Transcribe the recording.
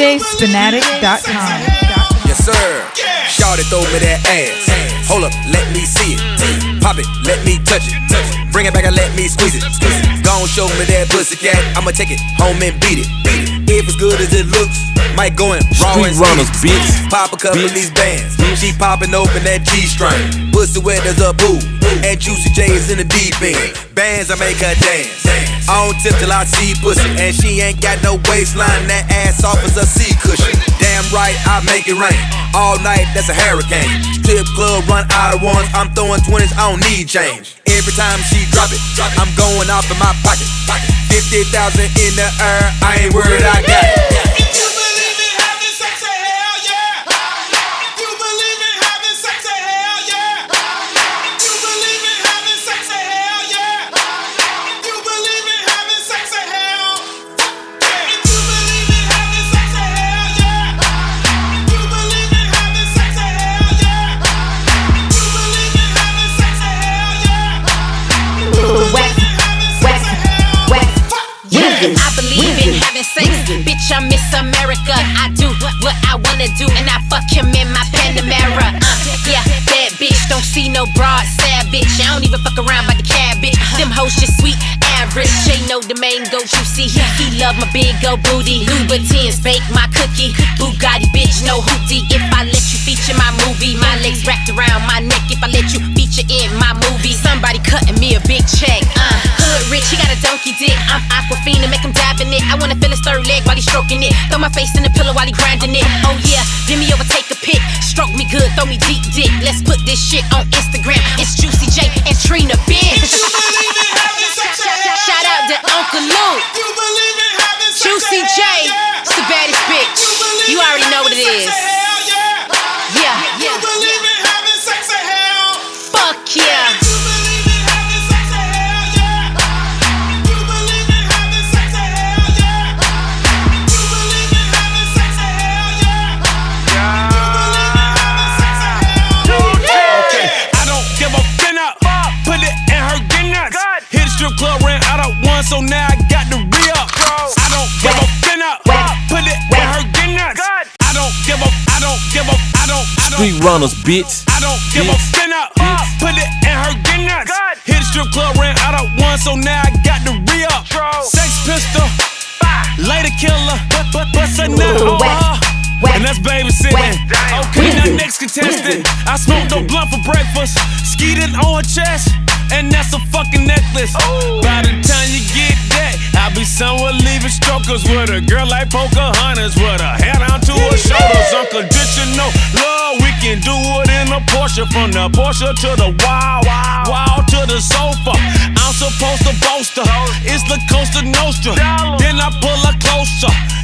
DJSpinatic.com. Yes, sir. Shawty throw me that ass. Hold up, let me see it. Pop it, let me touch it. Bring it back and let me squeeze it. Gon' show me that pussy cat. I'ma take it home and beat it. If it's good as it looks, might go in raw and runners, bitch. Pop a couple of these bands. She popping open that G-string. Pussy wet as a boo. And Juicy J is in the deep end. Bands, I make her dance. I don't tip till I see pussy. And she ain't got no waistline. That ass off as a sea cushion. Damn right, I make it rain. All night, that's a hurricane. Strip club run out of ones. I'm throwing 20s, I don't need change. Every time she drop it, I'm going off in my pocket. 50,000 in the air, I ain't worried, I got it. I believe in having sex, bitch, I'm Miss America. I do what I wanna do, and I fuck him in my Panamera. Yeah, bad bitch, don't see no broad, sad bitch. I don't even fuck around by the cab, bitch. Them hoes just sweet, average. Jay know the main go juicy. He love my big old booty. Louboutins bake my cookie. Bugatti, bitch, no hootie. If I let you feature my movie, my legs wrapped around my neck. If I let you feature in my movie, somebody cutting me a big check. Hood rich, he got a donkey dick. I'm Aquafina, make him dab in it. I wanna feel his third leg while he stroking it. Throw my face in the pillow while he grinding it. Oh yeah, give me over, take a pic. Stroke me good, throw me deep dick. Let's put this shit on Instagram. It's Juicy J and Trina, bitch. Shout out to Uncle Luke. Juicy J, it's the baddest bitch. You already know what it is. Yeah. Fuck yeah. Strip club ran out of one, so now I got the re-up. I don't give a finna. Put it in her guinness. I don't give a. Street runners, bitch. I don't give a finna. Put it in her guinness. Hit the strip club ran out of one, so now I got the re-up. Sex pistol, later killer, bust a nut on her. And that's babysitting. Okay, now next contestant. I smoked a blunt for breakfast. Skied it on her chest. And that's a fucking necklace. By the time you get that, I'll be somewhere leaving strokers with a girl like Pocahontas with her hair down to her shoulders. Unconditional love, we can do it in a Porsche. From the Porsche to the wall to the sofa. I'm supposed to boast her. It's La Costa Nostra. Then I pull her closer.